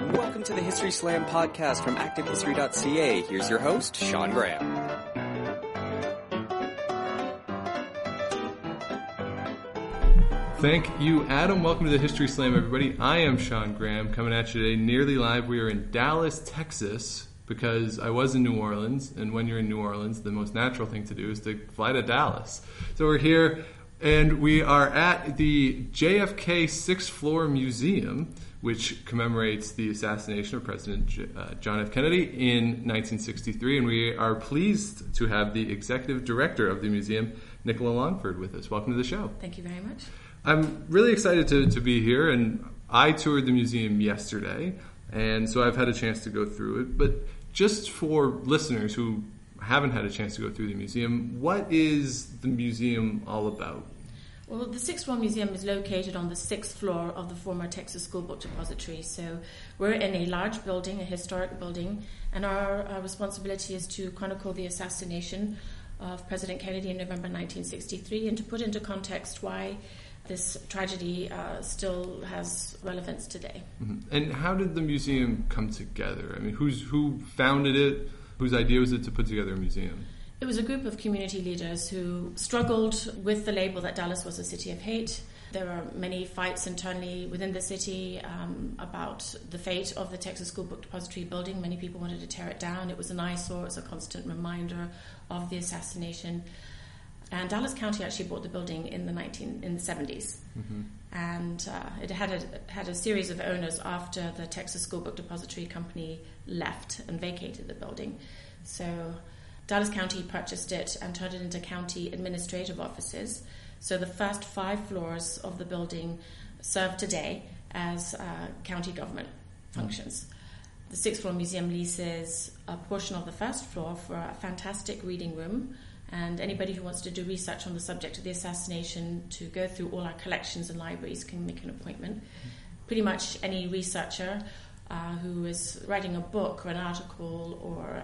Welcome to the History Slam podcast from ActiveHistory.ca. Here's your host, Sean Graham. Thank you, Adam. Welcome to the History Slam, everybody. I am Sean Graham, coming at you today nearly live. We are in Dallas, Texas, because I was in New Orleans, and when you're in New Orleans, the most natural thing to do is to fly to Dallas. So we're here, and we are at the JFK 6th Floor Museum, which commemorates the assassination of President John F. Kennedy in 1963, and we are pleased to have the executive director of the museum, Nicola Longford, with us. Welcome to the show. Thank you very much. I'm really excited to be here, and I toured the museum yesterday, and so I've had a chance to go through it. But just for listeners who haven't had a chance to go through the museum, what is the museum all about? Well, the 6th Floor Museum is located on the 6th floor of the former Texas School Book Depository. So we're in a large building, a historic building, and our responsibility is to chronicle the assassination of President Kennedy in November 1963 and to put into context why this tragedy still has relevance today. Mm-hmm. And how did the museum come together? I mean, who founded it? Whose idea was it to put together a museum? It was a group of community leaders who struggled with the label that Dallas was a city of hate. There were many fights internally within the city about the fate of the Texas School Book Depository building. Many people wanted to tear it down. It was an eyesore. It was a constant reminder of the assassination. And Dallas County actually bought the building in the 70s. Mm-hmm. And it had a series of owners after the Texas School Book Depository Company left and vacated the building. So Dallas County purchased it and turned it into county administrative offices. So the first 5 floors of the building serve today as county government functions. The 6th Floor Museum leases a portion of the first floor for a fantastic reading room, and anybody who wants to do research on the subject of the assassination, to go through all our collections and libraries, can make an appointment. Pretty much any researcher who is writing a book or an article or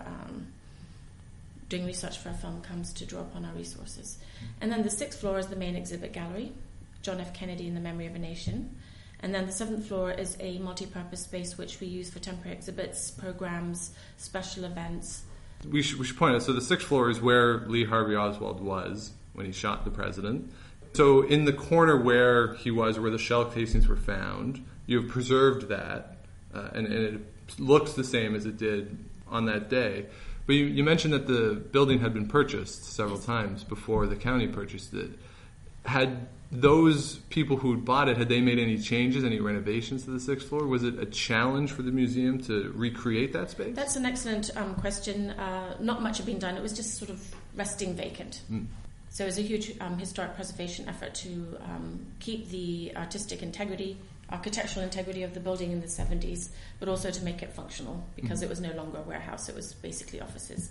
doing research for a film comes to draw upon our resources. And then the 6th floor is the main exhibit gallery, John F. Kennedy in the Memory of a Nation. And then the 7th floor is a multi-purpose space which we use for temporary exhibits, programs, special events. We should point out, so the 6th floor is where Lee Harvey Oswald was when he shot the president. So in the corner where he was, where the shell casings were found, you have preserved that, and it looks the same as it did on that day. But you mentioned that the building had been purchased several times before the county purchased it. Had those people who bought it, had they made any changes, any renovations to the 6th floor? Was it a challenge for the museum to recreate that space? That's an excellent question. Not much had been done. It was just sort of resting vacant. Mm. So it was a huge historic preservation effort to keep the architectural integrity of the building in the 70s, but also to make it functional, because it was no longer a warehouse. It was basically offices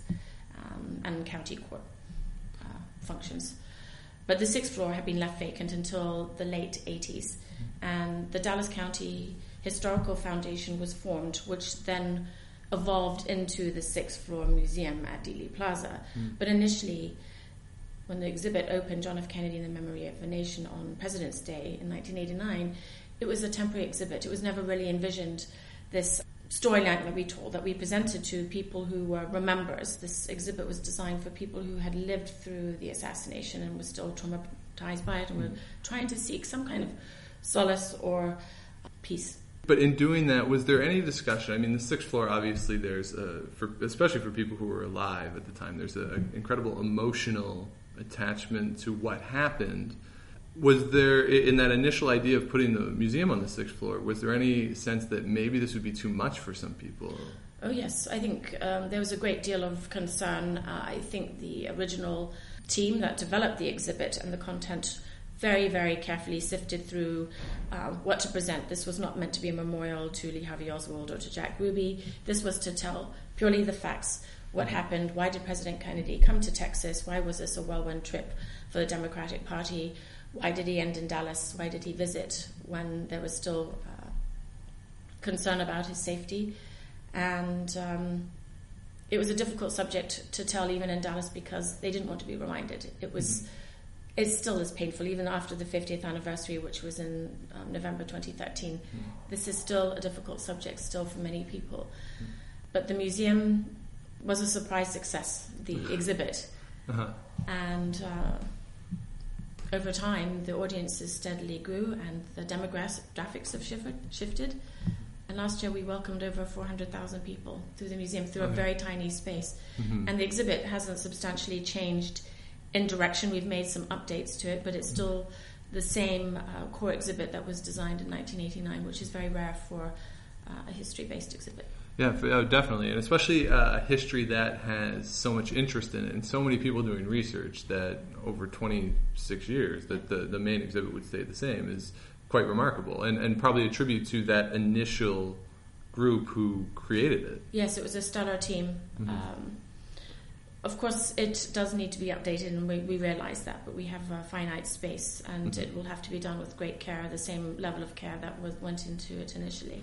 and county court functions. But the 6th floor had been left vacant until the late 80s, and the Dallas County Historical Foundation was formed, which then evolved into the 6th Floor Museum at Dealey Plaza. But initially, when the exhibit opened, John F. Kennedy in the Memory of a Nation, on President's Day in 1989, it was a temporary exhibit. It was never really envisioned this storyline that we told, that we presented to people who were remembers. This exhibit was designed for people who had lived through the assassination and were still traumatized by it and were trying to seek some kind of solace or peace. But in doing that, was there any discussion? I mean, the 6th floor, obviously, especially for people who were alive at the time, there's an incredible emotional attachment to what happened. Was there, in that initial idea of putting the museum on the 6th floor, was there any sense that maybe this would be too much for some people? Oh, yes. I think there was a great deal of concern. I think the original team that developed the exhibit and the content very, very carefully sifted through what to present. This was not meant to be a memorial to Lee Harvey Oswald or to Jack Ruby. This was to tell purely the facts. What happened? Why did President Kennedy come to Texas? Why was this a whirlwind trip for the Democratic Party? Why did he end in Dallas? Why did he visit when there was still concern about his safety? And it was a difficult subject to tell even in Dallas, because they didn't want to be reminded. It was it still is painful, even after the 50th anniversary, which was in November 2013. This is still a difficult subject still for many people. But the museum was a surprise success, the exhibit. And over time, the audiences steadily grew and the demographics have shifted. And last year we welcomed over 400,000 people through the museum, through a very tiny space. And the exhibit hasn't substantially changed in direction. We've made some updates to it, but it's still the same core exhibit that was designed in 1989, which is very rare for a history-based exhibit. Yeah, definitely, and especially a history that has so much interest in it and so many people doing research that over 26 years that the main exhibit would stay the same is quite remarkable, and probably a tribute to that initial group who created it. Yes, it was a stellar team. Of course, it does need to be updated, and we realise that, but we have a finite space, and it will have to be done with great care, the same level of care that went into it initially.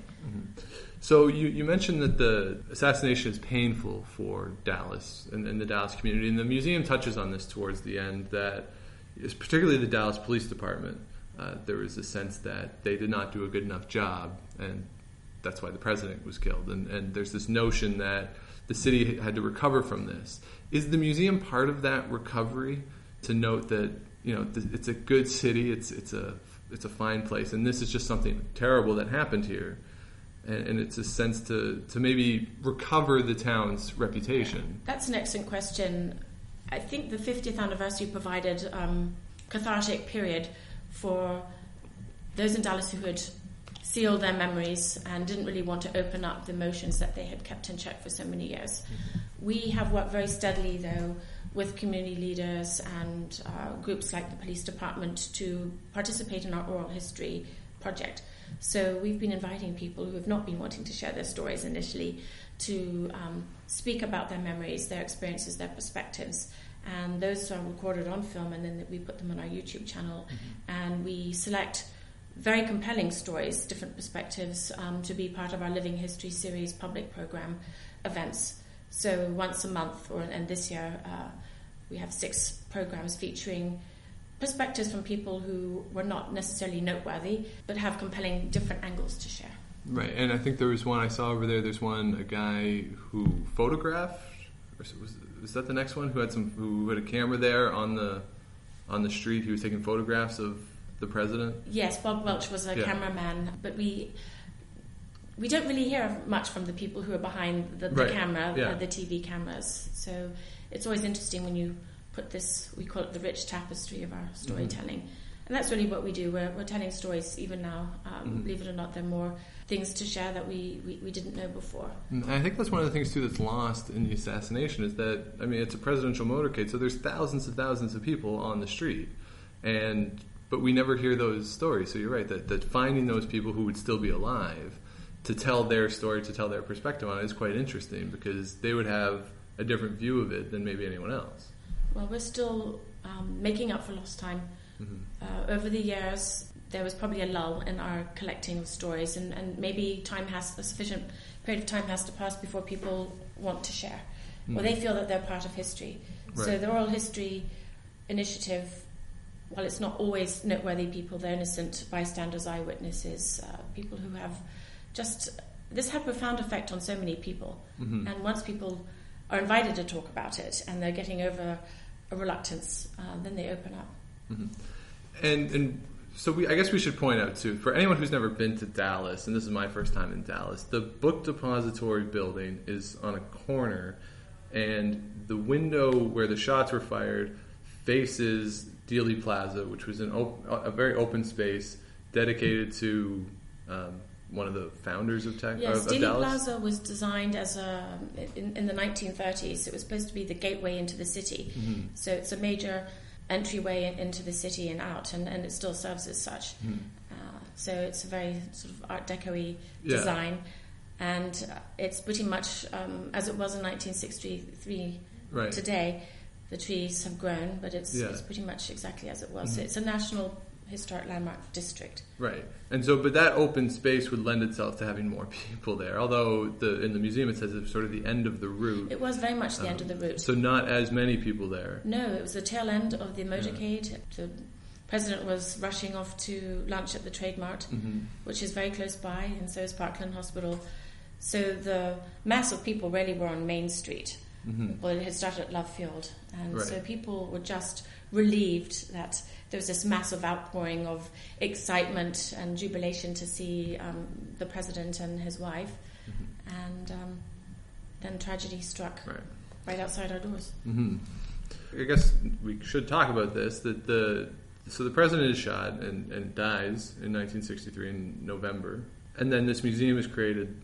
So you mentioned that the assassination is painful for Dallas and the Dallas community, and the museum touches on this towards the end, that is particularly the Dallas Police Department. There was a sense that they did not do a good enough job, and that's why the president was killed. And there's this notion that the city had to recover from this. Is the museum part of that recovery, to note that it's a good city, it's a fine place, and this is just something terrible that happened here, and it's a sense to maybe recover the town's reputation? That's an excellent question. I think the 50th anniversary provided cathartic period for those in Dallas who had sealed their memories and didn't really want to open up the emotions that they had kept in check for so many years. We have worked very steadily, though, with community leaders and groups like the police department to participate in our oral history project. So we've been inviting people who have not been wanting to share their stories initially to speak about their memories, their experiences, their perspectives. And those are recorded on film, and then we put them on our YouTube channel. And we select very compelling stories, different perspectives, to be part of our Living History Series public program events. So once a month, and this year we have 6 programs featuring perspectives from people who were not necessarily noteworthy, but have compelling different angles to share. Right, and I think there was one I saw over there. There's a guy who photographed, or was that the next one, who had a camera there on the street. He was taking photographs of the president. Yes, Bob Welch was a cameraman, but we don't really hear much from the people who are behind the camera, the TV cameras. So it's always interesting when you put this, we call it the rich tapestry of our storytelling. And that's really what we do. We're telling stories even now. Believe it or not, there are more things to share that we didn't know before. And I think that's one of the things, too, that's lost in the assassination is that, it's a presidential motorcade, so there's thousands and thousands of people on the street. But we never hear those stories. So you're right, that finding those people who would still be alive to tell their story, to tell their perspective on it is quite interesting, because they would have a different view of it than maybe anyone else. Well, we're still making up for lost time. Over the years, there was probably a lull in our collecting of stories, and maybe a sufficient period of time has to pass before people want to share, or they feel that they're part of history. Right. So the Oral History Initiative, while it's not always noteworthy people, they're innocent bystanders, eyewitnesses, people who have this had a profound effect on so many people. And once people are invited to talk about it and they're getting over a reluctance, then they open up. And so I guess we should point out, too, for anyone who's never been to Dallas, and this is my first time in Dallas, the Book Depository building is on a corner, and the window where the shots were fired faces Dealey Plaza, which was a very open space dedicated to one of the founders of Dallas. Yes, Dealey Plaza was designed as in the 1930s. It was supposed to be the gateway into the city. So it's a major entryway into the city and out, and it still serves as such. So it's a very sort of Art Deco-y design, and it's pretty much as it was in 1963 today. The trees have grown, but it's pretty much exactly as it was. So it's a national historic landmark district. Right. And so, but that open space would lend itself to having more people there. Although in the museum it says it's sort of the end of the route. It was very much the end of the route. So not as many people there. No, it was the tail end of the motorcade. The president was rushing off to lunch at the Trade Mart, which is very close by, and so is Parkland Hospital. So the mass of people really were on Main Street. Well, it had started at Love Field, and so people were just relieved that there was this massive outpouring of excitement and jubilation to see the president and his wife, and then tragedy struck right outside our doors. I guess we should talk about this, that the president is shot and dies in 1963 in November, and then this museum is created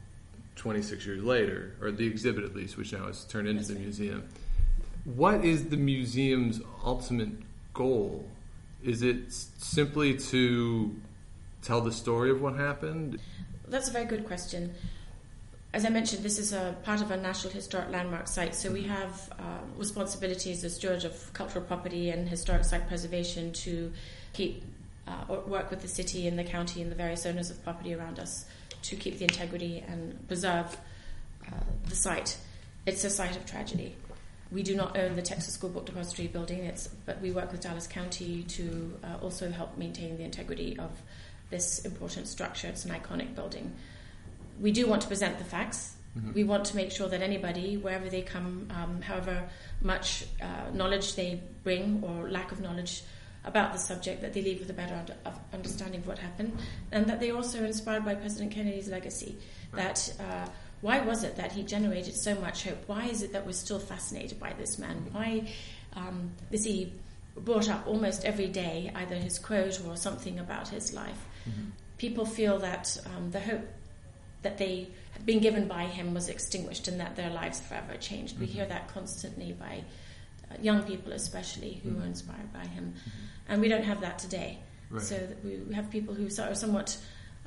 26 years later, or the exhibit at least, which now is turned into the museum. What is the museum's ultimate goal? Is it simply to tell the story of what happened? That's a very good question. As I mentioned, this is a part of a National Historic Landmark site, so we have responsibilities as steward of cultural property and historic site preservation to keep work with the city and the county and the various owners of property around us to keep the integrity and preserve the site. It's a site of tragedy. We do not own the Texas School Book Depository building, but we work with Dallas County to also help maintain the integrity of this important structure. It's an iconic building. We do want to present the facts. We want to make sure that anybody, wherever they come, however much knowledge they bring or lack of knowledge about the subject, that they leave with a better understanding of what happened, and that they're also inspired by President Kennedy's legacy. That why was it that he generated so much hope? Why is it that we're still fascinated by this man? Why is he brought up almost every day, either his quote or something about his life? People feel that the hope that they had been given by him was extinguished and that their lives forever changed. We hear that constantly by young people especially who are inspired by him. And we don't have that today. So that we have people who are somewhat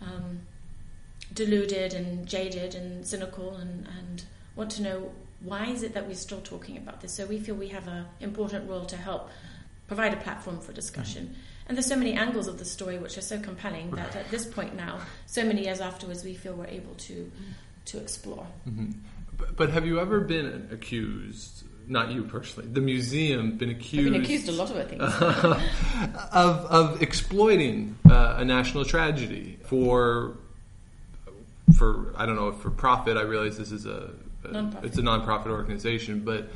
deluded and jaded and cynical and want to know, why is it that we're still talking about this? So we feel we have an important role to help provide a platform for discussion. And there's so many angles of the story which are so compelling that at this point now, so many years afterwards, we feel we're able to explore. But have you ever been accused, not you personally, the museum been accused... I've been accused a lot of things. of exploiting a national tragedy for I don't know, for profit? I realize this is it's a non-profit organization, but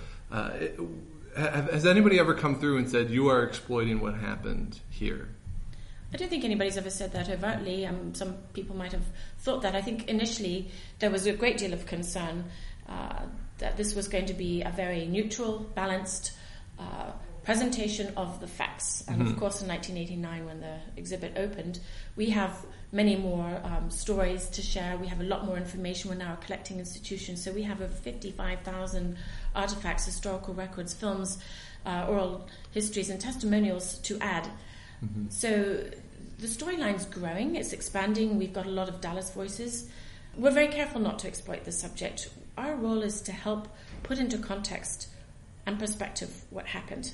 has anybody ever come through and said, you are exploiting what happened here? I don't think anybody's ever said that overtly. Some people might have thought that. I think initially there was a great deal of concern that this was going to be a very neutral, balanced presentation of the facts. And of course in 1989 when the exhibit opened, we have many more stories to share. We have a lot more information. We're now a collecting institution, so we have over 55,000 artifacts, historical records, films, oral histories and testimonials to add. So the storyline's growing, it's expanding. We've got a lot of Dallas voices. We're very careful not to exploit the subject. Our role is to help put into context and perspective what happened.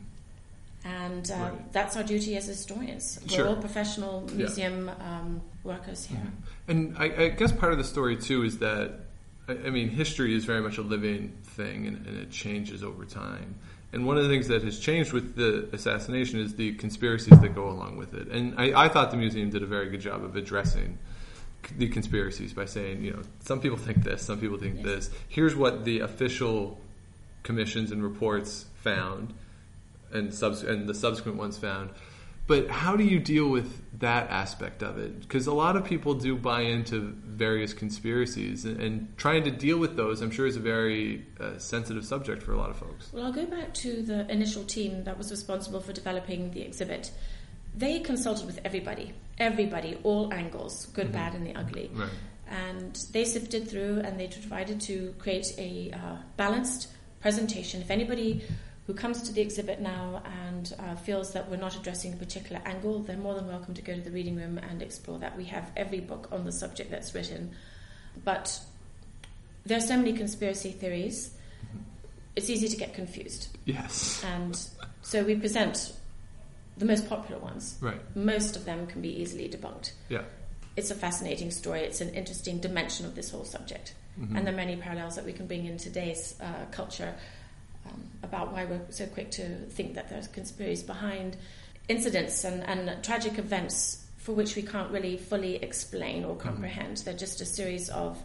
And that's our duty as historians. We're all professional museum workers here. And I guess part of the story, too, is that, I mean, history is very much a living thing, and it changes over time. And one of the things that has changed with the assassination is the conspiracies that go along with it. And I thought the museum did a very good job of addressing the conspiracies by saying, you know, some people think this, some people think this. Here's what the official commissions and reports found, and the subsequent ones found. But how do you deal with that aspect of it? Because a lot of people do buy into various conspiracies, and trying to deal with those, I'm sure, is a very sensitive subject for a lot of folks. Well, I'll go back to the initial team that was responsible for developing the exhibit. They consulted with everybody, all angles, good, bad, and the ugly. Right. And they sifted through, and they tried to create a balanced presentation. If anybody who comes to the exhibit now and feels that we're not addressing a particular angle, they're more than welcome to go to the reading room and explore that. We have every book on the subject that's written. But there are so many conspiracy theories, it's easy to get confused. Yes. And so we present the most popular ones. Right. Most of them can be easily debunked. Yeah. It's a fascinating story. It's an interesting dimension of this whole subject. Mm-hmm. And there are many parallels that we can bring in today's culture about why we're so quick to think that there's conspiracies behind incidents and tragic events for which we can't really fully explain or comprehend. Mm-hmm. They're just a series of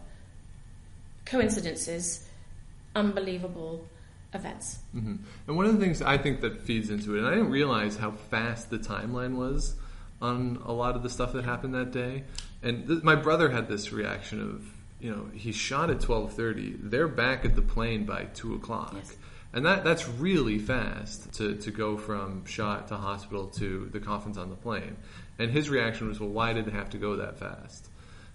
coincidences, unbelievable events. Mm-hmm. And one of the things I think that feeds into it, and I didn't realize how fast the timeline was on a lot of the stuff that happened that day. And my brother had this reaction of, he shot at 12:30. They're back at the plane by 2:00. Yes. And that's really fast to go from shot to hospital to the coffins on the plane. And his reaction was, well, why did it have to go that fast?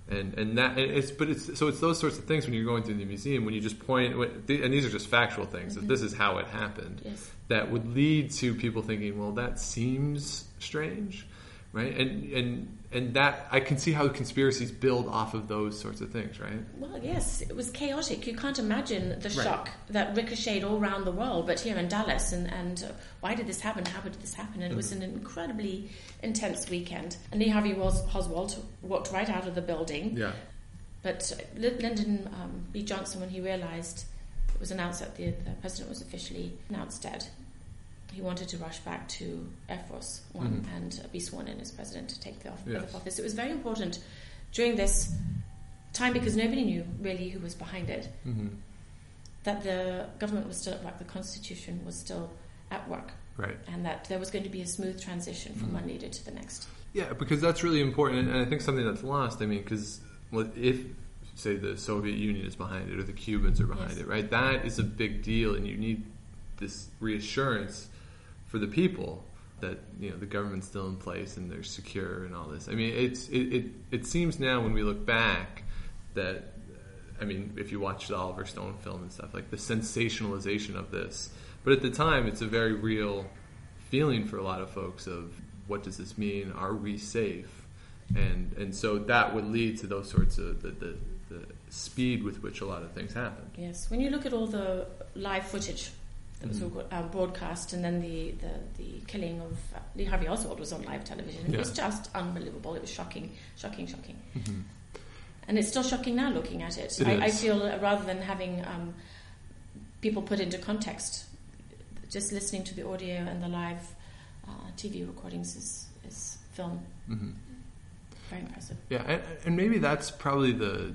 It's those sorts of things when you're going through the museum, when you just point, and these are just factual things, that this is how it happened, yes, that would lead to people thinking, well, that seems strange, right? And that I can see how conspiracies build off of those sorts of things, right? Well, yes, it was chaotic. You can't imagine the shock that ricocheted all around the world, but here in Dallas, and why did this happen? How did this happen? And it was an incredibly intense weekend. And Lee Harvey Oswald walked right out of the building. Yeah. But Lyndon B. Johnson, when he realized it was announced that the president was officially announced dead, he wanted to rush back to Air Force One and be sworn in as president to take the oath of office. It was very important during this time because nobody knew really who was behind it, that the government was still at work, the Constitution was still at work, right, and that there was going to be a smooth transition from one leader to the next. Yeah, because that's really important, and I think something that's lost, because if, say, the Soviet Union is behind it or the Cubans are behind it, right, that is a big deal, and you need this reassurance for the people that the government's still in place and they're secure and all this. It seems now when we look back that if you watch the Oliver Stone film and stuff, like the sensationalization of this, but at the time it's a very real feeling for a lot of folks of what does this mean? Are we safe? And so that would lead to those sorts of the speed with which a lot of things happen. Yes, when you look at all the live footage that was broadcast, and then the killing of Lee Harvey Oswald was on live television. It was just unbelievable. It was shocking. Mm-hmm. And it's still shocking now looking at it. I feel rather than having people put into context, just listening to the audio and the live TV recordings is film. Mm-hmm. Very impressive. Yeah, and maybe that's probably the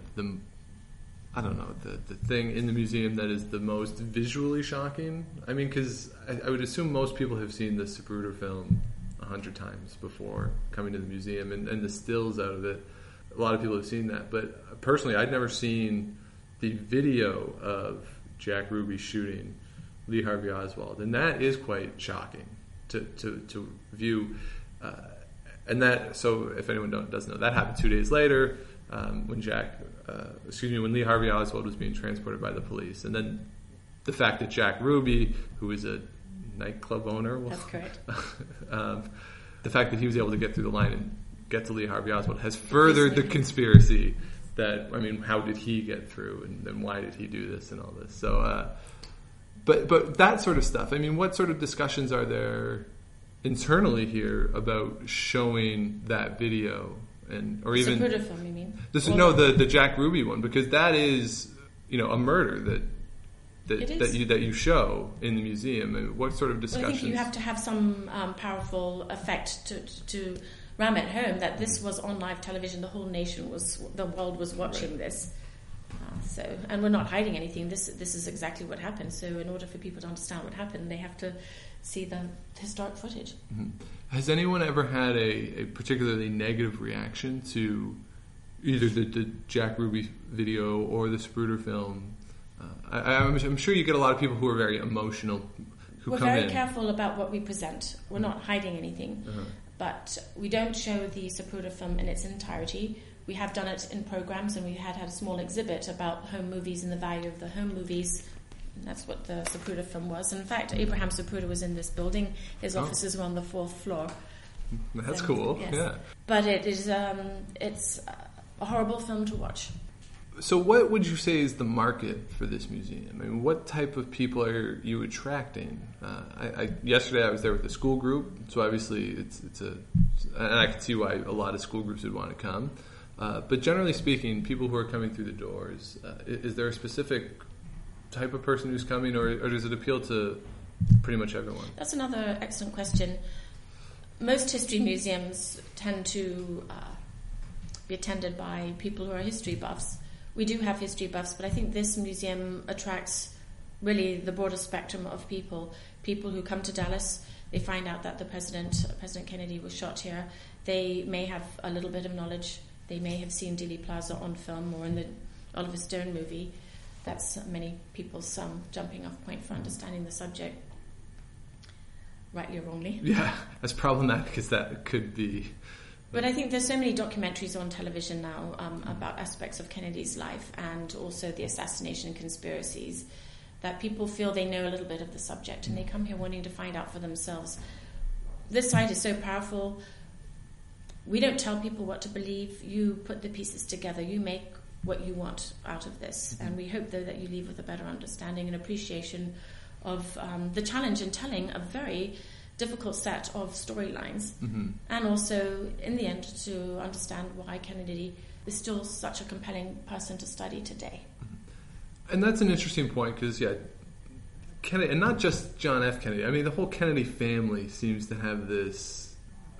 I don't know, the thing in the museum that is the most visually shocking. Because I would assume most people have seen the Zapruder film 100 times before coming to the museum, and the stills out of it. A lot of people have seen that, but personally, I'd never seen the video of Jack Ruby shooting Lee Harvey Oswald, and that is quite shocking to view. And that, so if anyone doesn't know, that happened 2 days later when Lee Harvey Oswald was being transported by the police. And then the fact that Jack Ruby, who is a nightclub owner, that's correct. The fact that he was able to get through the line and get to Lee Harvey Oswald has furthered the conspiracy that, how did he get through, and then why did he do this and all this? So, but that sort of stuff, what sort of discussions are there internally here about showing that video, or even Zapruder film, you mean? The Jack Ruby one, because that is a murder that you show in the museum. And what sort of discussions? Well, I think you have to have some powerful effect to ram it home that this was on live television. The whole the world was watching this. And we're not hiding anything. This is exactly what happened. So in order for people to understand what happened, they have to see the historic footage. Mm-hmm. Has anyone ever had a particularly negative reaction to either the Jack Ruby video or the Zapruder film? I'm sure you get a lot of people who are very emotional We're very careful about what we present. We're not hiding anything. But we don't show the Zapruder film in its entirety. We have done it in programs, and we had a small exhibit about home movies and the value of the home movies. And that's what the Zapruder film was. In fact, Abraham Zapruder was in this building. His offices were on the 4th floor. That's cool. Yes. Yeah. But it's a horrible film to watch. So what would you say is the market for this museum? I mean, what type of people are you attracting? Yesterday I was there with a school group, so obviously and I can see why a lot of school groups would want to come. But generally speaking, people who are coming through the doors, is there a specific type of person who's coming, or does it appeal to pretty much everyone? That's another excellent question. Most history museums tend to be attended by people who are history buffs. We do have history buffs, but I think this museum attracts really the broader spectrum of people who come to Dallas. They find out that President Kennedy was shot here. They may have a little bit of knowledge. They may have seen Dealey Plaza on film or in the Oliver Stone movie. That's many people's jumping off point for understanding the subject, rightly or wrongly. Yeah, as problematic as that could be. But I think there's so many documentaries on television now about aspects of Kennedy's life and also the assassination conspiracies that people feel they know a little bit of the subject and they come here wanting to find out for themselves. This site is so powerful. We don't tell people what to believe. You put the pieces together. You make what you want out of this. And we hope, though, that you leave with a better understanding and appreciation of the challenge in telling a very difficult set of storylines, and also in the end to understand why Kennedy is still such a compelling person to study today. And that's an interesting point because Kennedy, and not just John F. Kennedy, I mean the whole Kennedy family seems to have this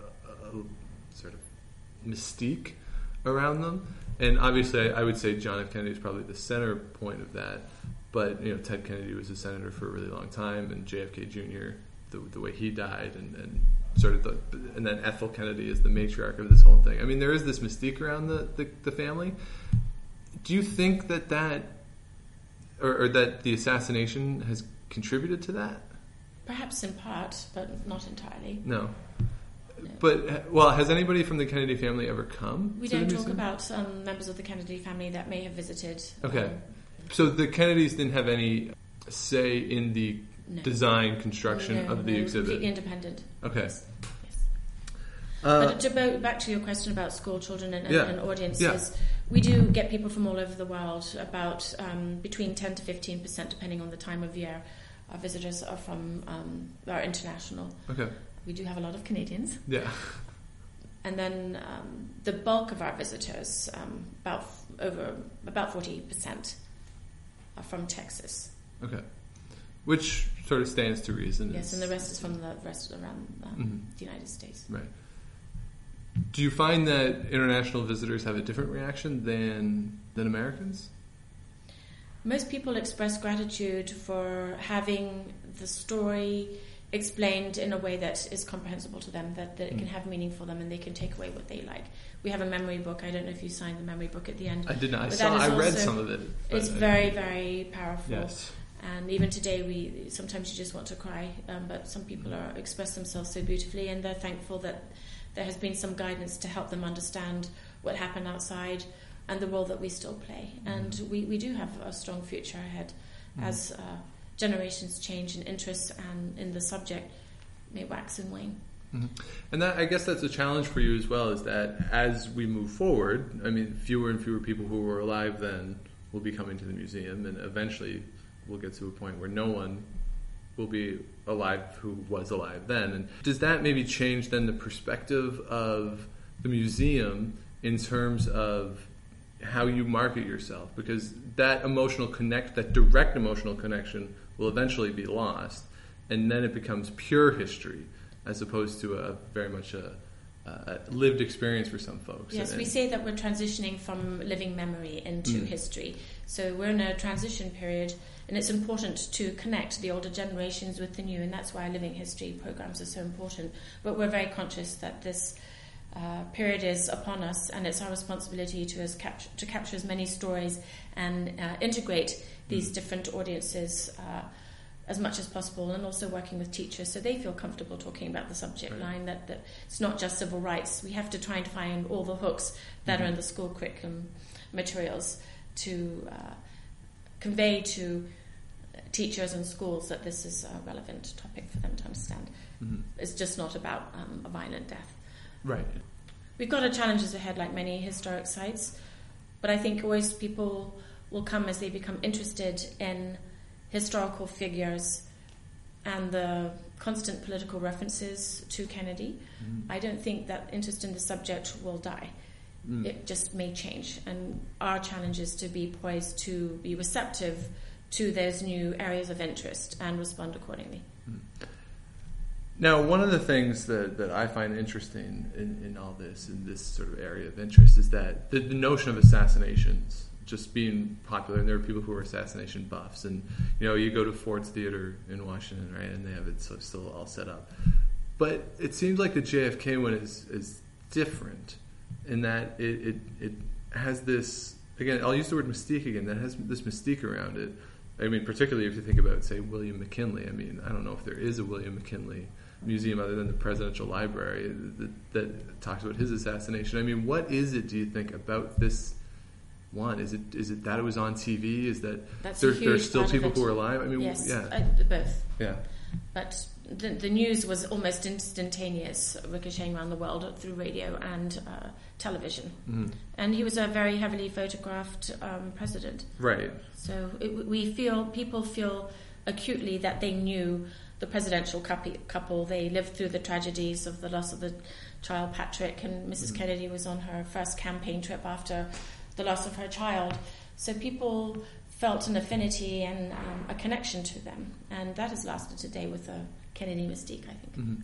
sort of mystique around them, and obviously I would say John F. Kennedy is probably the center point of that, but Ted Kennedy was a senator for a really long time, and JFK Jr., the way he died, and sort of and then Ethel Kennedy is the matriarch of this whole thing. I mean, there is this mystique around the family. Do you think that or that the assassination has contributed to that? Perhaps in part, but not entirely. No. But, has anybody from the Kennedy family ever come? We don't talk about members of the Kennedy family that may have visited. Okay. So the Kennedys didn't have any say in the design, construction of the exhibit? Completely independent. Okay. Yes. But to go back to your question about school children and audiences, we do get people from all over the world. About between 10 to 15%, depending on the time of year, our visitors are are international. Okay. We do have a lot of Canadians. Yeah. And then the bulk of our visitors, about 40%, are from Texas. Okay. Which sort of stands to reason. Yes, and the rest is from the rest around the United States. Right. Do you find that international visitors have a different reaction than Americans? Most people express gratitude for having the story explained in a way that is comprehensible to them, that it can have meaning for them and they can take away what they like. We have a memory book. I don't know if you signed the memory book at the end. I did not. I read some of it. It's very, very powerful. Yes. And even today, sometimes you just want to cry, but some people express themselves so beautifully, and they're thankful that there has been some guidance to help them understand what happened outside and the role that we still play. And we do have a strong future ahead as generations change and interests and in the subject may wax and wane. Mm-hmm. And I guess that's a challenge for you as well, is that as we move forward, I mean, fewer and fewer people who were alive then will be coming to the museum, and eventually we'll get to a point where no one will be alive who was alive then. And does that maybe change then the perspective of the museum in terms of how you market yourself? Because that direct emotional connection will eventually be lost, and then it becomes pure history as opposed to a very much a lived experience for some folks. Yes, we say that we're transitioning from living memory into history. So we're in a transition period, and it's important to connect the older generations with the new, and that's why our living history programs are so important. But we're very conscious that this period is upon us, and it's our responsibility to capture as many stories and integrate these different audiences as much as possible, and also working with teachers so they feel comfortable talking about the subject line, that it's not just civil rights. We have to try and find all the hooks that are in the school curriculum materials to convey to teachers and schools that this is a relevant topic for them to understand. It's just not about a violent death. Right. We've got our challenges ahead, like many historic sites. But I think always people will come as they become interested in historical figures and the constant political references to Kennedy. I don't think that interest in the subject will die. It just may change. And our challenge is to be poised to be receptive to those new areas of interest and respond accordingly. Now, one of the things that I find interesting in all this, in this sort of area of interest, is that the notion of assassinations just being popular, and there are people who are assassination buffs, and you go to Ford's Theater in Washington, right, and they have it still all set up. But it seems like the JFK one is different in that it has this, again, I'll use the word mystique again, that has this mystique around it. I mean, particularly if you think about, say, William McKinley. I mean, I don't know if there is a William McKinley museum other than the Presidential Library that talks about his assassination. I mean, what is it, do you think, about this one? Is it that it was on TV? Is that there's still people who are alive? I mean, yes, yeah. Both. Yeah. But the news was almost instantaneous, ricocheting around the world through radio and television. And he was a very heavily photographed president. Right. So people feel acutely that they knew the presidential couple. They lived through the tragedies of the loss of the child Patrick, and Mrs. Kennedy was on her first campaign trip after the loss of her child. So people felt an affinity and a connection to them, and that has lasted today with the Kennedy mystique, I think.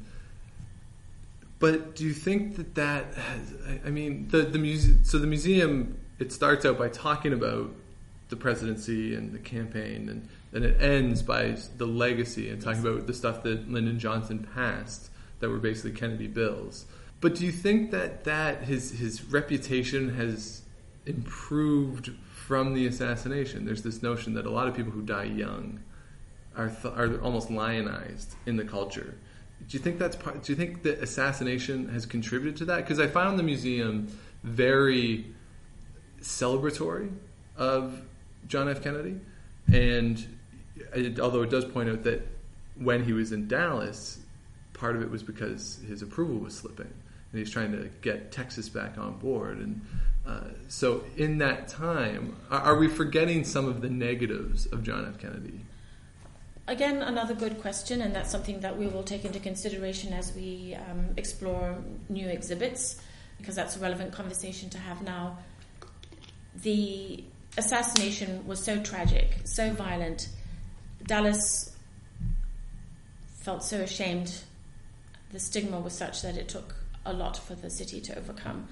But do you think that has, I mean, the museum, it starts out by talking about the presidency and the campaign, and then it ends by the legacy and talking about the stuff that Lyndon Johnson passed that were basically Kennedy bills. But do you think that his reputation has improved from the assassination? There's this notion that a lot of people who die young are almost lionized in the culture. Do you think that's part? Do you think that assassination has contributed to that? Because I found the museum very celebratory of John F. Kennedy, and although it does point out that when he was in Dallas, part of it was because his approval was slipping, and he's trying to get Texas back on board. And so in that time, are we forgetting some of the negatives of John F. Kennedy? Again, another good question, and that's something that we will take into consideration as we explore new exhibits, because that's a relevant conversation to have now. The assassination was so tragic, so violent. Dallas felt so ashamed. The stigma was such that it took a lot for the city to overcome.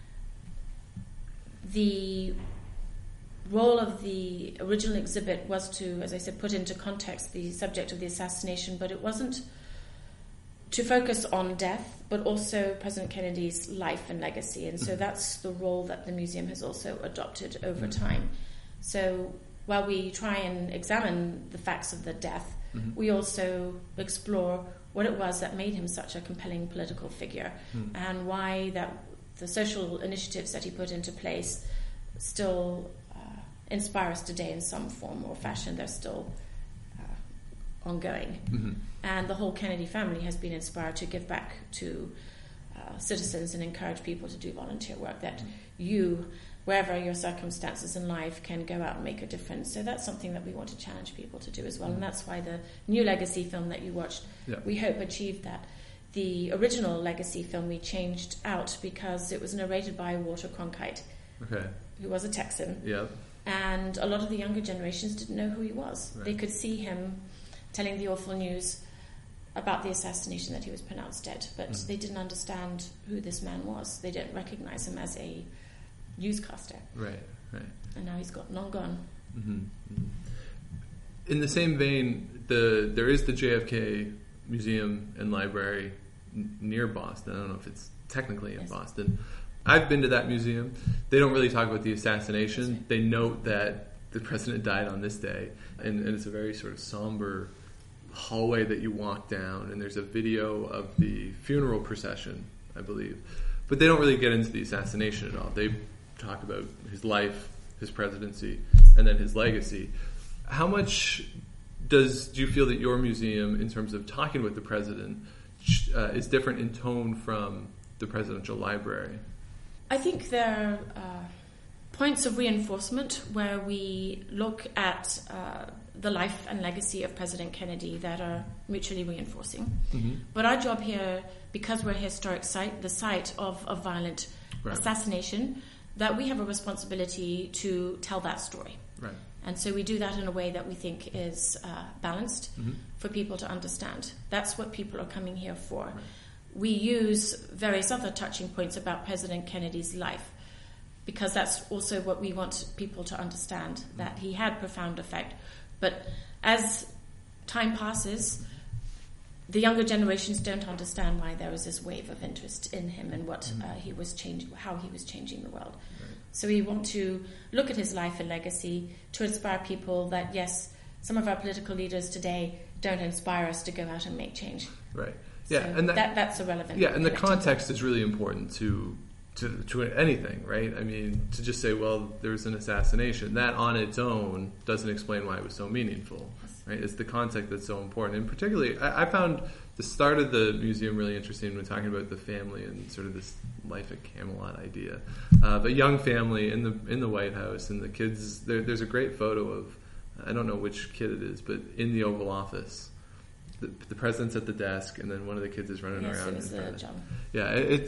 The role of the original exhibit was to, as I said, put into context the subject of the assassination, but it wasn't to focus on death, but also President Kennedy's life and legacy. And so that's the role that the museum has also adopted over time. So while we try and examine the facts of the death, we also explore what it was that made him such a compelling political figure, and why that the social initiatives that he put into place still inspire us today in some form or fashion. They're still ongoing. And the whole Kennedy family has been inspired to give back to citizens and encourage people to do volunteer work, that you, wherever your circumstances in life, can go out and make a difference. So that's something that we want to challenge people to do as well. And that's why the new Legacy film that you watched, we hope achieved that. The original Legacy film we changed out because it was narrated by Walter Cronkite, who was a Texan. And a lot of the younger generations didn't know who he was. They could see him telling the awful news about the assassination, that he was pronounced dead, but they didn't understand who this man was. They didn't recognize him as a newscaster. Right. And now he's long gone. In the same vein, there is the JFK Museum and Library near Boston. I don't know if it's technically in Boston. I've been to that museum. They don't really talk about the assassination. They note that the president died on this day, and it's a very sort of somber hallway that you walk down, and there's a video of the funeral procession, I believe. But they don't really get into the assassination at all. They talk about his life, his presidency, and then his legacy. How much do you feel that your museum, in terms of talking with the president, is different in tone from the Presidential Library? I think they're points of reinforcement where we look at the life and legacy of President Kennedy that are mutually reinforcing. Mm-hmm. But our job here, because we're a historic site, the site of a violent assassination, that we have a responsibility to tell that story. Right. And so we do that in a way that we think is balanced for people to understand. That's what people are coming here for. Right. We use various other touching points about President Kennedy's life, because that's also what we want people to understand, that he had profound effect. But as time passes, the younger generations don't understand why there was this wave of interest in him and what he was changing, how he was changing the world. Right. So we want to look at his life and legacy to inspire people that, yes, some of our political leaders today don't inspire us to go out and make change. Right. Yeah, So and that's a relevant. Yeah, and the connecting context is really important to anything, right? I mean, to just say, well, there was an assassination, that on its own doesn't explain why it was so meaningful, right? It's the context that's so important. And particularly, I found the start of the museum really interesting when talking about the family and sort of this life at Camelot idea. A young family in the White House, and the kids, there's a great photo of, I don't know which kid it is, but in the Oval Office. The president's at the desk, and then one of the kids is running around. Yes, it was John. Yeah,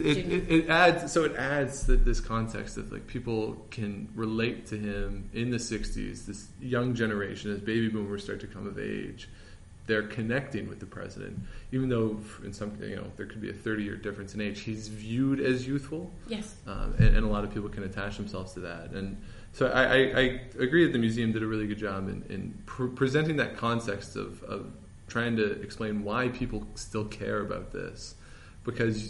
it adds this context of like people can relate to him in the 60s. This young generation, as baby boomers start to come of age, they're connecting with the president, even though in some there could be a 30-year difference in age. He's viewed as youthful. Yes, and a lot of people can attach themselves to that. And so I agree that the museum did a really good job in presenting that context of trying to explain why people still care about this, because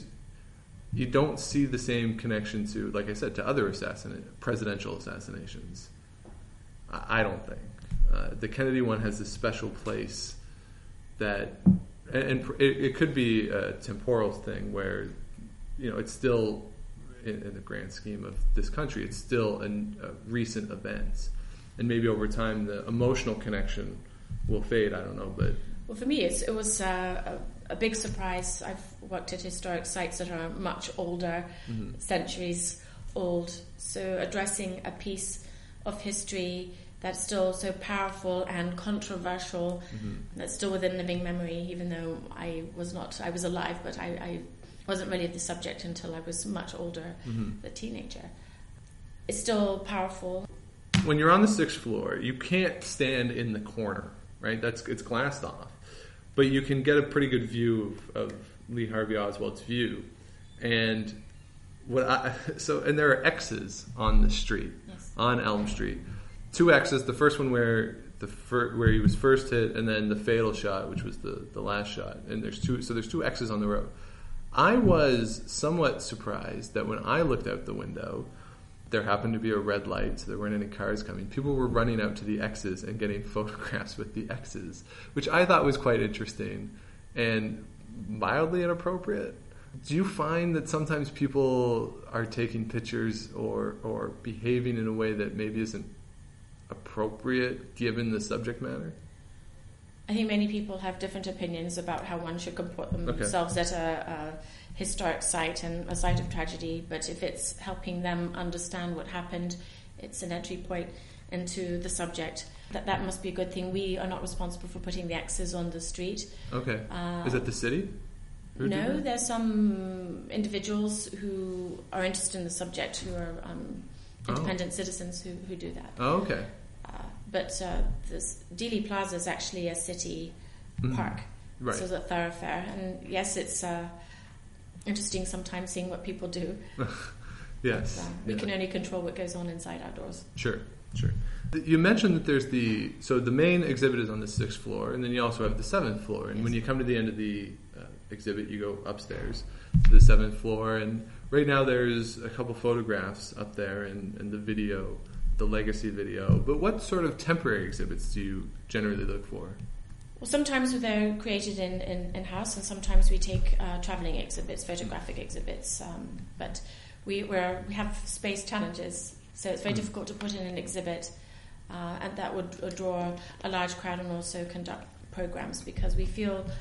you don't see the same connection to, like I said, to other presidential assassinations. I don't think. The Kennedy one has this special place that, and it could be a temporal thing where, it's still, in the grand scheme of this country, it's still a recent event. And maybe over time the emotional connection will fade, I don't know, but... Well, for me, it was a big surprise. I've worked at historic sites that are much older, centuries old. So addressing a piece of history that's still so powerful and controversial, that's still within living memory, even though I was alive, but I wasn't really the subject until I was much older, a teenager. It's still powerful. When you're on the 6th floor, you can't stand in the corner, right? It's glassed off. But you can get a pretty good view of Lee Harvey Oswald's view. And and there are X's on the street, on Elm Street. 2 X's, the first one where he was first hit, and then the fatal shot, which was the last shot. And there's 2 X's on the road. I was somewhat surprised that when I looked out the window, there happened to be a red light, so there weren't any cars coming. People were running out to the X's and getting photographs with the X's, which I thought was quite interesting and mildly inappropriate. Do you find that sometimes people are taking pictures or behaving in a way that maybe isn't appropriate given the subject matter? I think many people have different opinions about how one should comport themselves at a historic site and a site of tragedy, but if it's helping them understand what happened, it's an entry point into the subject. That must be a good thing. We are not responsible for putting the X's on the street. Okay. Is that the city? No, there's some individuals who are interested in the subject who are independent citizens who do that. Oh, okay. But this Dealey Plaza is actually a city park. Right. So it's a thoroughfare. And yes, it's interesting sometimes seeing what people do. Yes. We can only control what goes on inside our doors. Sure. You mentioned that there's the main exhibit is on the 6th floor, and then you also have the 7th floor. And when you come to the end of the exhibit, you go upstairs to the 7th floor. And right now there's a couple photographs up there and the video, the legacy video. But what sort of temporary exhibits do you generally look for? Well, sometimes they're created in-house, and sometimes we take traveling exhibits, photographic exhibits. But we have space challenges, so it's very difficult to put in an exhibit, and that would draw a large crowd and also conduct programs, because we feel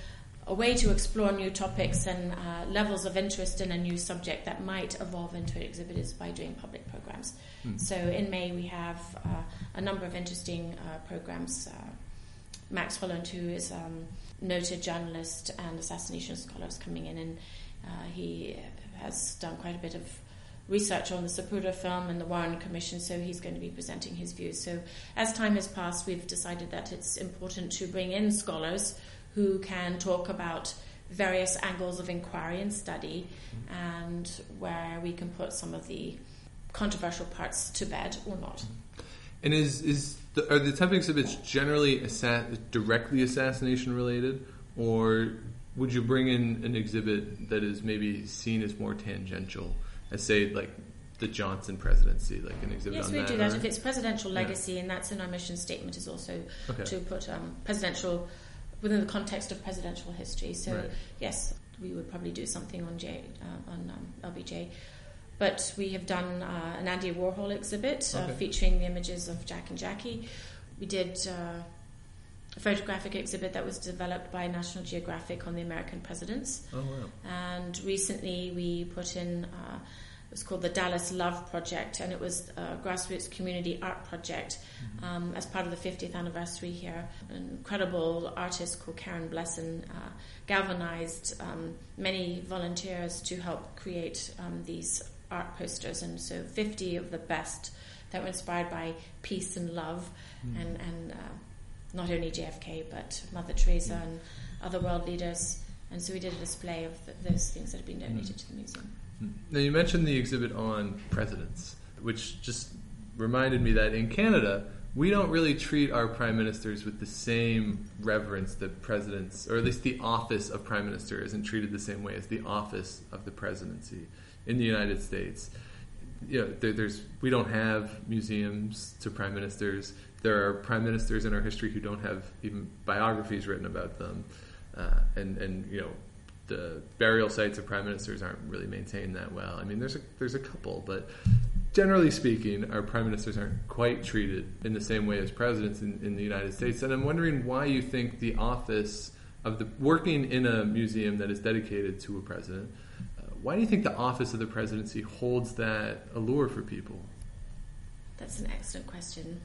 a way to explore new topics and levels of interest in a new subject that might evolve into an exhibit is by doing public programs. So in May we have a number of interesting programs. Max Holland, who is noted journalist and assassination scholar, is coming in, and he has done quite a bit of research on the Zapruder film and the Warren Commission, so he's going to be presenting his views. So as time has passed, we've decided that it's important to bring in scholars who can talk about various angles of inquiry and study, and where we can put some of the controversial parts to bed or not. And are the Tempe exhibits generally directly assassination related, or would you bring in an exhibit that is maybe seen as more tangential, as say like the Johnson presidency, like an exhibit on that? Yes, we do that. If it's presidential legacy, and that's in our mission statement, is also to put presidential within the context of presidential history. So yes, we would probably do something on LBJ. But we have done an Andy Warhol exhibit featuring the images of Jack and Jackie. We did a photographic exhibit that was developed by National Geographic on the American presidents. Oh, wow. And recently we put in, it was called the Dallas Love Project, and it was a grassroots community art project as part of the 50th anniversary here. An incredible artist called Karen Blesson galvanized many volunteers to help create these art posters, and so 50 of the best that were inspired by peace and love, and not only JFK but Mother Teresa and other world leaders. And so we did a display of those things that have been donated to the museum. Now you mentioned the exhibit on presidents, which just reminded me that in Canada we don't really treat our prime ministers with the same reverence that presidents, or at least the office of prime minister isn't treated the same way as the office of the presidency. In the United States, we don't have museums to prime ministers. There are prime ministers in our history who don't have even biographies written about them, and the burial sites of prime ministers aren't really maintained that well. I mean, there's a couple, but generally speaking, our prime ministers aren't quite treated in the same way as presidents in the United States. And I'm wondering why you think the office of working in a museum that is dedicated to a president. Why do you think the office of the presidency holds that allure for people? That's an excellent question.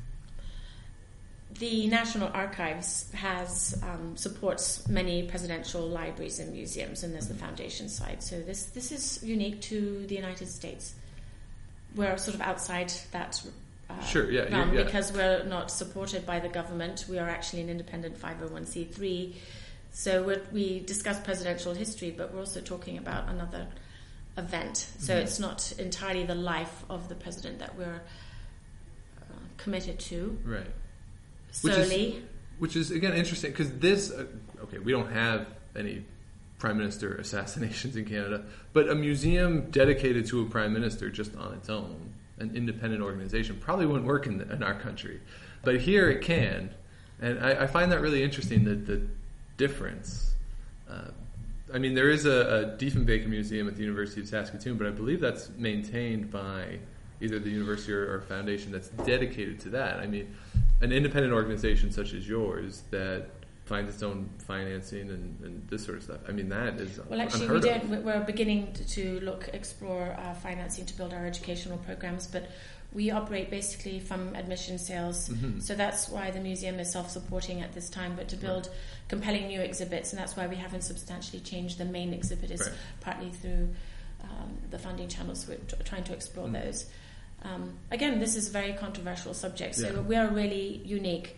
The National Archives supports many presidential libraries and museums, and there's the foundation side. So this is unique to the United States. We're sort of outside that realm because we're not supported by the government. We are actually an independent 501c3. So we discuss presidential history, but we're also talking about another event. So it's not entirely the life of the president that we're committed to. Right. Solely. Which is again, interesting, because this... we don't have any prime minister assassinations in Canada, but a museum dedicated to a prime minister just on its own, an independent organization, probably wouldn't work in our country. But here it can. And I find that really interesting, that the difference. There is a Diefenbaker Museum at the University of Saskatoon, but I believe that's maintained by either the university or a foundation that's dedicated to that. I mean, an independent organization such as yours that finds its own financing and this sort of stuff. I mean, that is unheard of. We're beginning to explore financing to build our educational programs, but we operate basically from admission sales. So that's why the museum is self-supporting at this time, but to build compelling new exhibits, and that's why we haven't substantially changed the main exhibit, is partly through the funding channels. We're trying to explore those. Again, this is a very controversial subject, so we are really unique.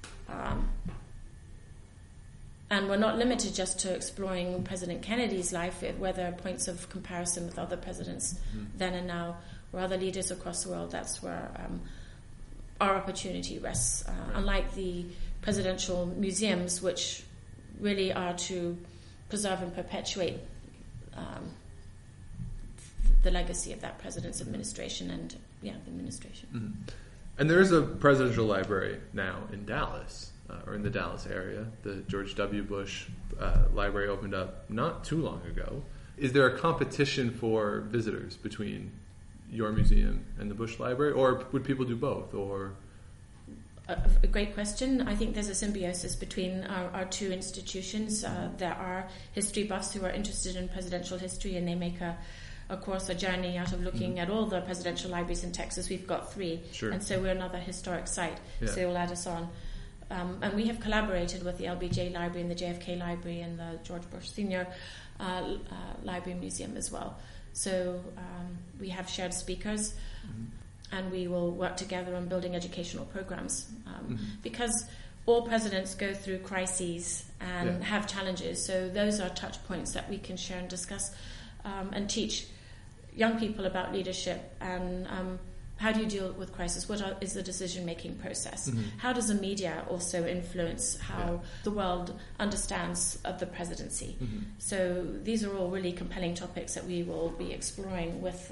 And we're not limited just to exploring President Kennedy's life, where there are points of comparison with other presidents then and now, or other leaders across the world. That's where our opportunity rests. Unlike the presidential museums, which really are to preserve and perpetuate the legacy of that president's administration and the administration. And there is a presidential library now in Dallas, or in the Dallas area. The George W. Bush library opened up not too long ago. Is there a competition for visitors between your museum and the Bush Library, or would people do both? Or A great question. I think there's a symbiosis between our two institutions. There are history buffs who are interested in presidential history, and they make a journey out of looking at all the presidential libraries in Texas. We've got 3, and so we're another historic site, so they will add us on. And we have collaborated with the LBJ Library and the JFK Library and the George Bush Sr. Library Museum as well. So we have shared speakers, and we will work together on building educational programs, because all presidents go through crises and have challenges. So those are touch points that we can share and discuss, and teach young people about leadership and how do you deal with crisis? What is the decision-making process? How does the media also influence how the world understands of the presidency? So these are all really compelling topics that we will be exploring with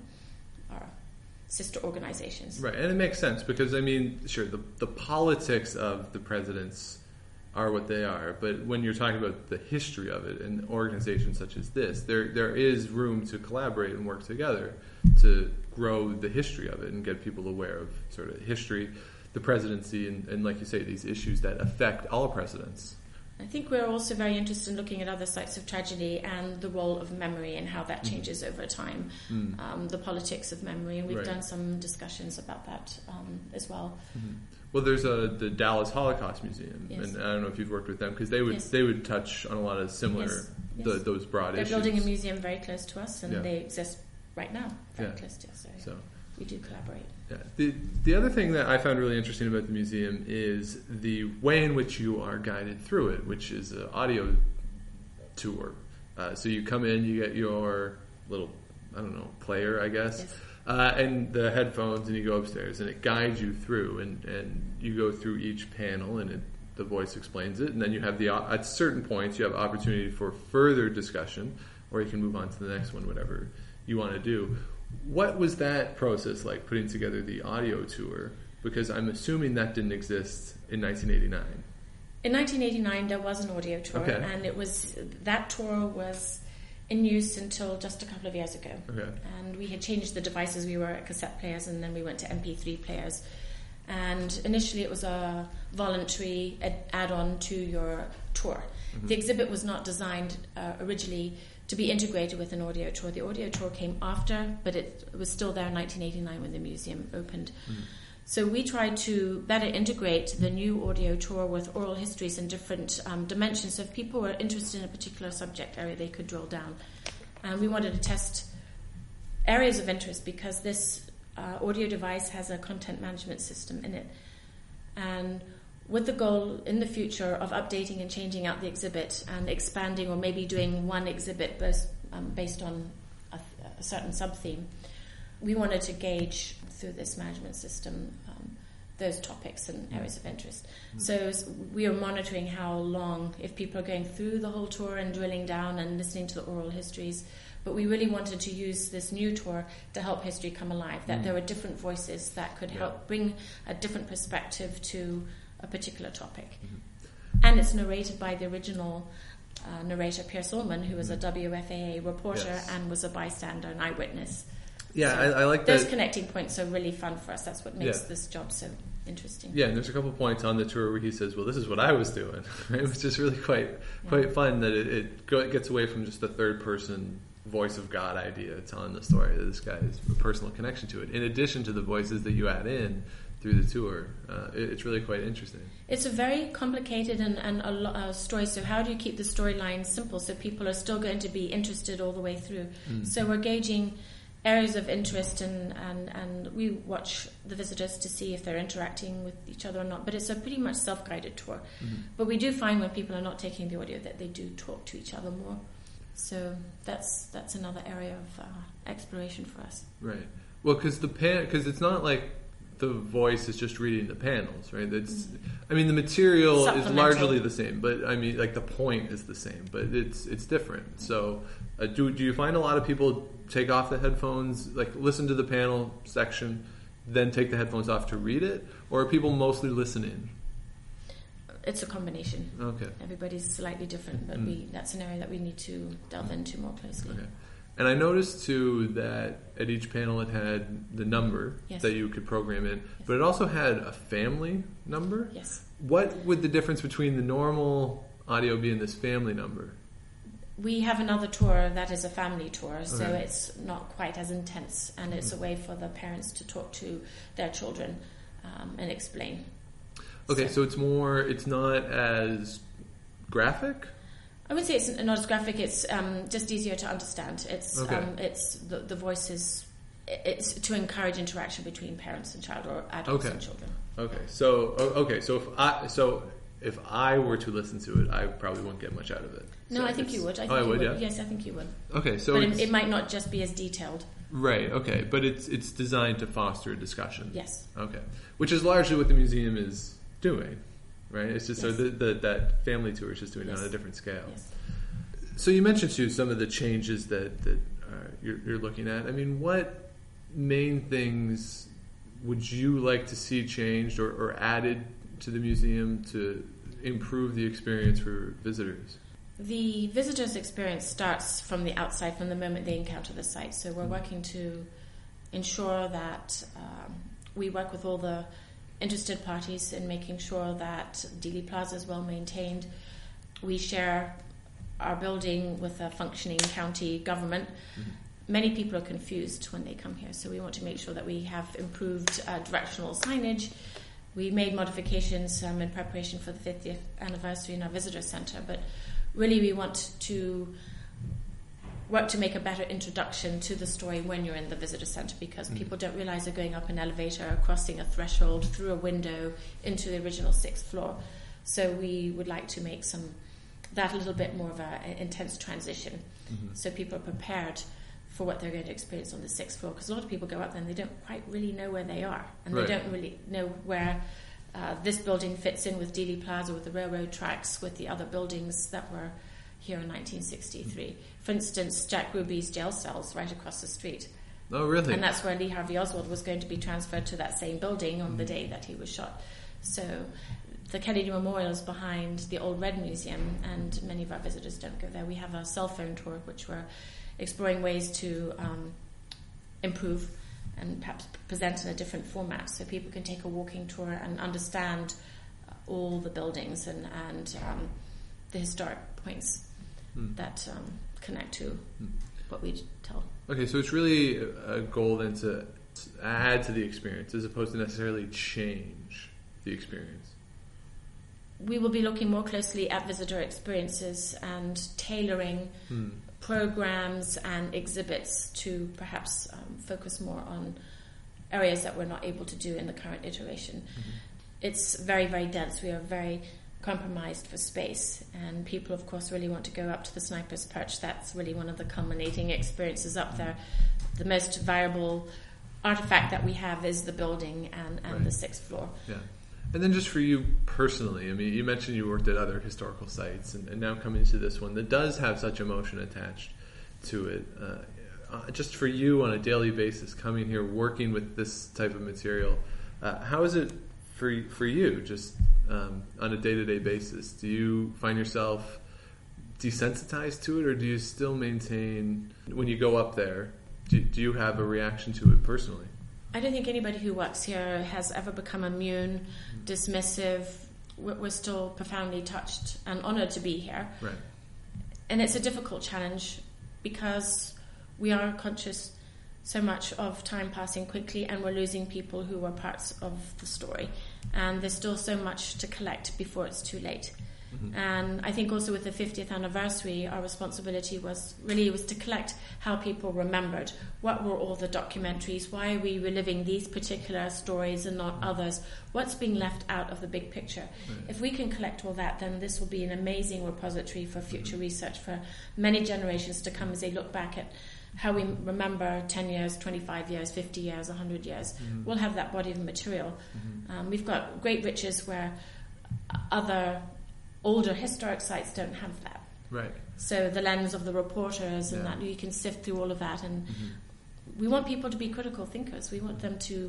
our sister organizations. Right, and it makes sense because, I mean, sure, the politics of the presidents are what they are, but when you're talking about the history of it and organizations such as this, there is room to collaborate and work together to grow the history of it and get people aware of sort of history, the presidency, and like you say, these issues that affect all presidents. I think we're also very interested in looking at other sites of tragedy and the role of memory and how that changes over time, the politics of memory, and we've done some discussions about that as well. Well, there's the Dallas Holocaust Museum, and I don't know if you've worked with them, because they would touch on a lot of similar those broad issues. They're building a museum very close to us, and they exist right now very close to us. So we do collaborate. Yeah. The other thing that I found really interesting about the museum is the way in which you are guided through it, which is an audio tour. So you come in, you get your little, player, I guess, and the headphones, and you go upstairs, and it guides you through, and you go through each panel, and the voice explains it, and then you have at certain points you have opportunity for further discussion, or you can move on to the next one, whatever you want to do. What was that process like, putting together the audio tour? Because I'm assuming that didn't exist in 1989. In 1989, there was an audio tour, and that tour was in use until just a couple of years ago. And we had changed the devices. We were at cassette players, and then we went to MP3 players. And initially, it was a voluntary add-on to your tour. The exhibit was not designed originally to be integrated with an audio tour. The audio tour came after, but it was still there in 1989 when the museum opened. So we tried to better integrate the new audio tour with oral histories in different dimensions. So if people were interested in a particular subject area, they could drill down. And we wanted to test areas of interest because this audio device has a content management system in it. And with the goal in the future of updating and changing out the exhibit and expanding, or maybe doing one exhibit based on a certain sub-theme, we wanted to gauge through this management system those topics and areas of interest. So we are monitoring how long, if people are going through the whole tour and drilling down and listening to the oral histories. But we really wanted to use this new tour to help history come alive, that there were different voices that could help bring a different perspective to a particular topic. And it's narrated by the original narrator, Pierce Ullman, who was a WFAA reporter and was a bystander, an eyewitness. Yeah, so I like that. Those connecting points are really fun for us. That's what makes this job so interesting. Yeah, and there's a couple points on the tour where he says, well, this is what I was doing. It was just really quite fun that it gets away from just the third-person voice of God idea, telling the story that this guy has a personal connection to it, in addition to the voices that you add in through the tour. It's really quite interesting. It's a very complicated and a story, so how do you keep the storyline simple so people are still going to be interested all the way through? So we're gauging areas of interest and we watch the visitors to see if they're interacting with each other or not, but it's a pretty much self-guided tour. But we do find when people are not taking the audio that they do talk to each other more. So that's another area of exploration for us. Right. Well, because it's not like the voice is just reading the panels, right? I mean, the material is largely the same, but I mean, like the point is the same, but it's different. So, do you find a lot of people take off the headphones, like listen to the panel section, then take the headphones off to read it, or are people mostly listening? It's a combination. Okay. Everybody's slightly different, but that's an area that we need to delve into more closely. Okay. And I noticed too that at each panel it had the number that you could program in, but it also had a family number. Yes. What would the difference between the normal audio be and this family number? We have another tour that is a family tour, so it's not quite as intense, and it's a way for the parents to talk to their children and explain. Okay, so it's not as graphic? I would say it's not as graphic. It's just easier to understand. It's the voice is it's to encourage interaction between parents and child or adults and children. So if I were to listen to it, I probably wouldn't get much out of it. No, so I think you would. I would. Yeah? Yes, I think you would. Okay, so but it might not just be as detailed. Right. Okay, but it's designed to foster a discussion. Yes. Okay, which is largely what the museum is doing, right? It's just so that family tour is just doing it on a different scale. Yes. So you mentioned too some of the changes that you're looking at. I mean, what main things would you like to see changed or added to the museum to improve the experience for visitors? The visitors' experience starts from the outside, from the moment they encounter the site. So we're working to ensure that we work with all the interested parties in making sure that Dealey Plaza is well maintained. We share our building with a functioning county government. Many people are confused when they come here, so we want to make sure that we have improved directional signage. We made modifications in preparation for the 50th anniversary in our visitor centre, but really we want to work to make a better introduction to the story when you're in the visitor centre, because people don't realise they're going up an elevator, crossing a threshold, through a window into the original 6th floor. So we would like to make that a little bit more of an intense transition, so people are prepared for what they're going to experience on the 6th floor, because a lot of people go up there and they don't quite really know where they are, and they don't really know where this building fits in with Dealey Plaza, with the railroad tracks, with the other buildings that were here in 1963. For instance, Jack Ruby's jail cell's right across the street. Oh, really? And that's where Lee Harvey Oswald was going to be transferred to that same building on the day that he was shot. So the Kennedy Memorial is behind the Old Red Museum, and many of our visitors don't go there. We have a cell phone tour, which we're exploring ways to improve and perhaps present in a different format, so people can take a walking tour and understand all the buildings and the historic points that connect to what we tell. Okay, so it's really a goal then to add to the experience as opposed to necessarily change the experience. We will be looking more closely at visitor experiences and tailoring programs and exhibits to perhaps focus more on areas that we're not able to do in the current iteration. It's very, very dense. We are very compromised for space, and people, of course, really want to go up to the Sniper's Perch. That's really one of the culminating experiences up there. The most variable artifact that we have is the building and the 6th floor. Yeah. And then just for you personally, I mean, you mentioned you worked at other historical sites, and now coming to this one that does have such emotion attached to it. Just for you on a daily basis, coming here, working with this type of material, how is it for you just on a day-to-day basis? Do you find yourself desensitized to it, or do you still maintain, when you go up there, do you have a reaction to it personally? I don't think anybody who works here has ever become immune, dismissive. We're still profoundly touched and honoured to be here. Right. And it's a difficult challenge because we are conscious so much of time passing quickly, and we're losing people who were parts of the story. And there's still so much to collect before it's too late. And I think also with the 50th anniversary, our responsibility was to collect how people remembered. What were all the documentaries? Why are we reliving these particular stories and not others? What's being left out of the big picture? Right. If we can collect all that, then this will be an amazing repository for future research for many generations to come as they look back at how we remember 10 years, 25 years, 50 years, 100 years. We'll have that body of material. We've got great riches where other older historic sites don't have that. Right. So the lens of the reporters and that, you can sift through all of that, and we want people to be critical thinkers. We want them to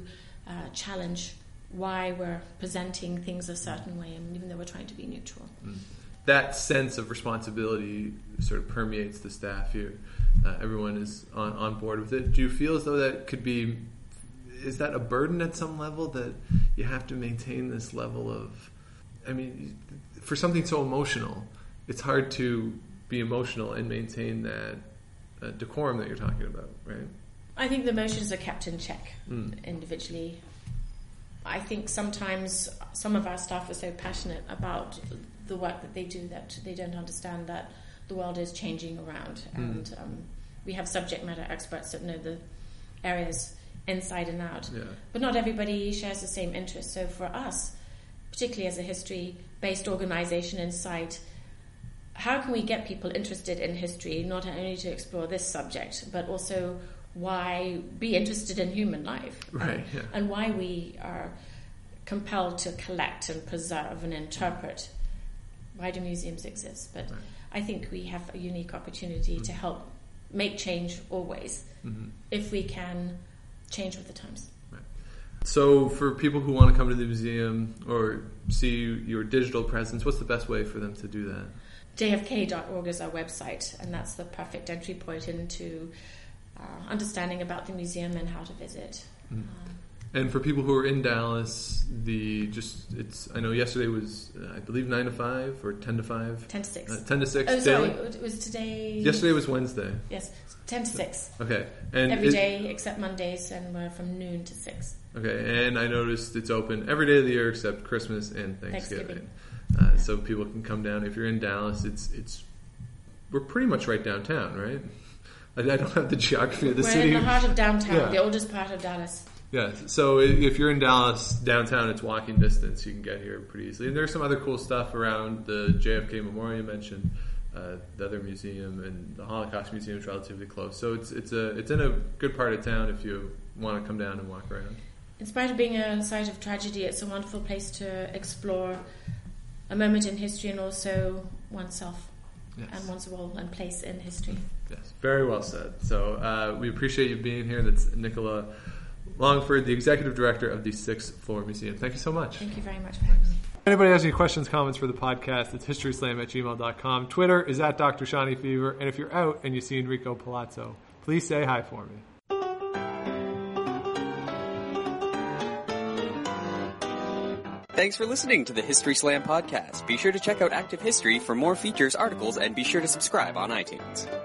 challenge why we're presenting things a certain way, and even though we're trying to be neutral. that sense of responsibility sort of permeates the staff here. Everyone is on board with it. Do you feel as though that could be, is that a burden at some level, that you have to maintain this level of, I mean, for something so emotional, it's hard to be emotional and maintain that decorum that you're talking about, right? I think the emotions are kept in check individually. I think sometimes some of our staff are so passionate about the work that they do that they don't understand that the world is changing around, and we have subject matter experts that know the areas inside and out. Yeah. But not everybody shares the same interest. So for us, particularly as a history-based organisation inside, how can we get people interested in history, not only to explore this subject, but also why be interested in human life, right? Yeah. And why we are compelled to collect and preserve and interpret. Why do museums exist? But right. I think we have a unique opportunity to help make change always, if we can change with the times. Right. So for people who want to come to the museum or see your digital presence, what's the best way for them to do that? jfk.org is our website, and that's the perfect entry point into understanding about the museum and how to visit. And for people who are in Dallas, I know yesterday was, I believe, 9 to 5 or 10 to 5? 10 to 6. 10 to 6 Oh, daily? sorry, it was today. Yesterday was Wednesday. Yes, 10 to 6. Okay. And every day except Mondays, and we're from noon to 6. Okay, and I noticed it's open every day of the year except Christmas and Thanksgiving. So people can come down. If you're in Dallas, we're pretty much right downtown, right? I don't have the geography of the city. We're in the heart of downtown, the oldest part of Dallas. Yeah, so if you're in Dallas downtown, it's walking distance. You can get here pretty easily. And there's some other cool stuff around the JFK Memorial you mentioned, the other museum, and the Holocaust Museum is relatively close. So it's in a good part of town if you want to come down and walk around. In spite of being a site of tragedy, it's a wonderful place to explore a moment in history and also oneself. Yes. And one's role and place in history. Yes, very well said. So we appreciate you being here. That's Nicola Longford, the Executive Director of the Sixth Floor Museum. Thank you so much. Thank you very much for having me. If anybody has any questions, comments for the podcast, it's historyslam@gmail.com. Twitter is @Dr. Shawnee Fever. And if you're out and you see Enrico Palazzo, please say hi for me. Thanks for listening to the History Slam podcast. Be sure to check out Active History for more features, articles, and be sure to subscribe on iTunes.